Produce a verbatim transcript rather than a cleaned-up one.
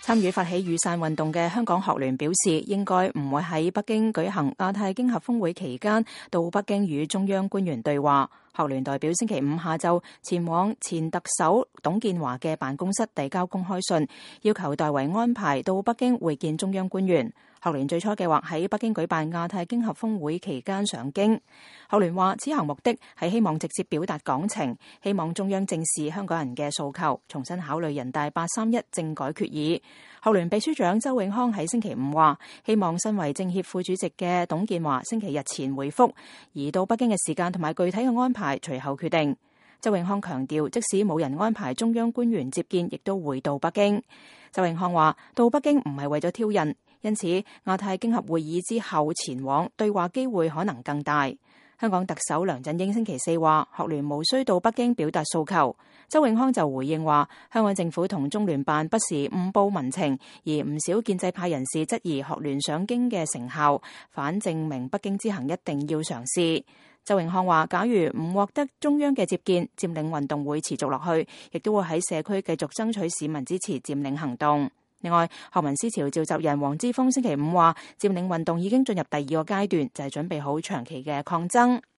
參與發起雨傘運動嘅香港學聯表示，應該唔會喺北京舉行亞太經合峰會期間到北京與中央官員對話。學聯代表星期五下晝前往前特首董建華嘅辦公室遞交公開信，要求代為安排到北京會見中央官員。學聯最初計劃喺北京舉辦亞太經合峰會期間上京。學聯話此行目的係希望直接表達港情，希望中央正視香港人嘅訴求，重新考慮人大八三一政改決議。學聯秘書長周永康喺星期五話，希望身為政協副主席嘅董建華星期日前回覆，而到北京嘅時間同埋具體嘅安排隨後決定。周永康強調，即使冇人安排中央官員接見，亦都會到北京。周永康話，到北京唔係為咗挑釁，因此亞太經合會議之後前往對話機會可能更大。香港特首梁振英星期四話，學聯無需到北京表達訴求。周永康就回應話，香港政府同中聯辦不時誤報民情，而唔少建制派人士質疑學聯上京嘅成效，反證明北京之行一定要嘗試。周永康話，假如唔獲得中央嘅接見，佔領運動會持續落去，亦都會喺社區繼續爭取市民支持佔領行動。另外，學民思潮召集人黃之鋒星期五話，佔領運動已經進入第二個階段，就係準備好長期嘅抗爭。